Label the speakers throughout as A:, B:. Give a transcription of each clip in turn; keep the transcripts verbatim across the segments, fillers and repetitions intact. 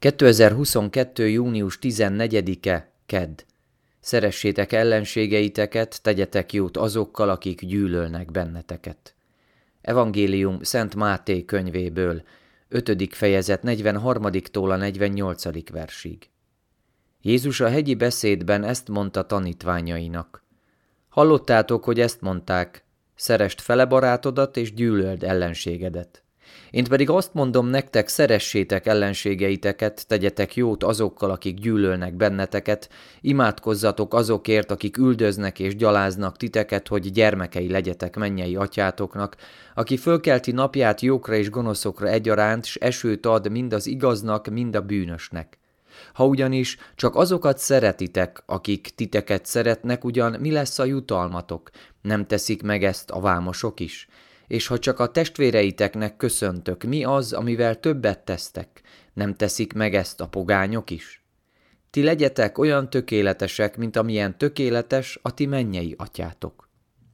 A: kétezer-huszonkettő. június tizennegyedike. Kedd. Szeressétek ellenségeiteket, tegyetek jót azokkal, akik gyűlölnek benneteket. Evangélium Szent Máté könyvéből, ötödik fejezet negyvenharmadiktól a negyvennyolcadik versig. Jézus a hegyi beszédben ezt mondta tanítványainak. Hallottátok, hogy ezt mondták, szeresd fele barátodat és gyűlöld ellenségedet. Én pedig azt mondom nektek, szeressétek ellenségeiteket, tegyetek jót azokkal, akik gyűlölnek benneteket, imádkozzatok azokért, akik üldöznek és gyaláznak titeket, hogy gyermekei legyetek mennyei atyátoknak, aki fölkelti napját jókra és gonoszokra egyaránt, s esőt ad mind az igaznak, mind a bűnösnek. Ha ugyanis csak azokat szeretitek, akik titeket szeretnek, ugyan mi lesz a jutalmatok? Nem teszik meg ezt a vámosok is? És ha csak a testvéreiteknek köszöntök, mi az, amivel többet tesztek? Nem teszik meg ezt a pogányok is? Ti legyetek olyan tökéletesek, mint amilyen tökéletes a ti mennyei atyátok.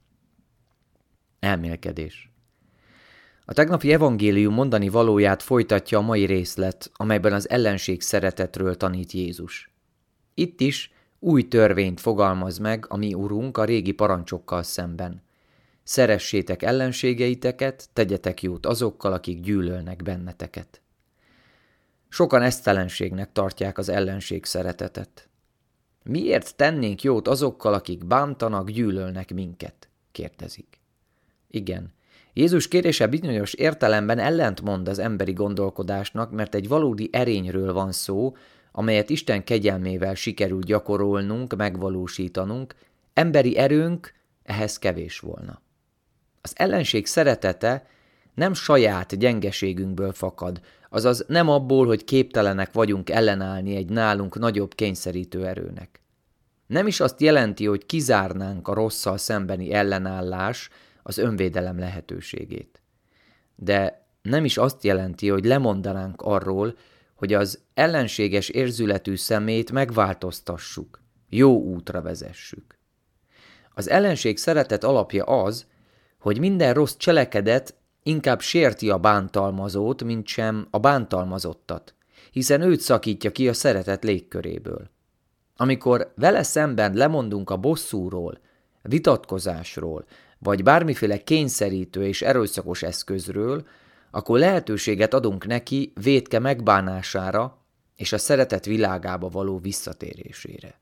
A: Elmélkedés. A tegnapi evangélium mondani valóját folytatja a mai részlet, amelyben az ellenség szeretetről tanít Jézus. Itt is új törvényt fogalmaz meg a mi Urunk a régi parancsokkal szemben. Szeressétek ellenségeiteket, tegyetek jót azokkal, akik gyűlölnek benneteket. Sokan esztelenségnek tartják az ellenség szeretetet. Miért tennénk jót azokkal, akik bántanak, gyűlölnek minket? Kérdezik. Igen, Jézus kérése bizonyos értelemben ellentmond az emberi gondolkodásnak, mert egy valódi erényről van szó, amelyet Isten kegyelmével sikerül gyakorolnunk, megvalósítanunk, emberi erőnk ehhez kevés volna. Az ellenség szeretete nem saját gyengeségünkből fakad, azaz nem abból, hogy képtelenek vagyunk ellenállni egy nálunk nagyobb kényszerítő erőnek. Nem is azt jelenti, hogy kizárnánk a rosszal szembeni ellenállás, az önvédelem lehetőségét. De nem is azt jelenti, hogy lemondanánk arról, hogy az ellenséges érzületű szemét megváltoztassuk, jó útra vezessük. Az ellenség szeretet alapja az, hogy minden rossz cselekedet inkább sérti a bántalmazót, mint sem a bántalmazottat, hiszen őt szakítja ki a szeretet légköréből. Amikor vele szemben lemondunk a bosszúról, vitatkozásról, vagy bármiféle kényszerítő és erőszakos eszközről, akkor lehetőséget adunk neki vétke megbánására és a szeretet világába való visszatérésére.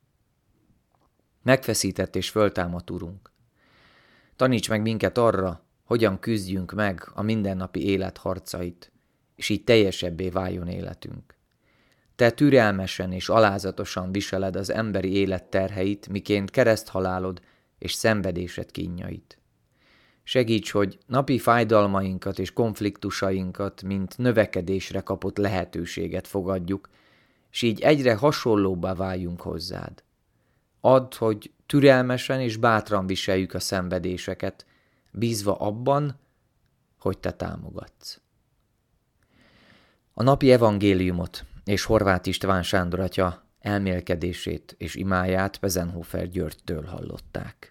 A: Megfeszített és föltámadt Urunk. Taníts meg minket arra, hogyan küzdjünk meg a mindennapi élet harcait, és így teljesebbé váljon életünk. Te türelmesen és alázatosan viseled az emberi élet terheit, miként kereszthalálod és szenvedésed kínjait. Segíts, hogy napi fájdalmainkat és konfliktusainkat, mint növekedésre kapott lehetőséget fogadjuk, és így egyre hasonlóbbá váljunk hozzád. Add, hogy türelmesen és bátran viseljük a szenvedéseket, bízva abban, hogy te támogatsz. A napi evangéliumot és Horváth István Sándor atya elmélkedését és imáját Pezenhofer Györgytől hallották.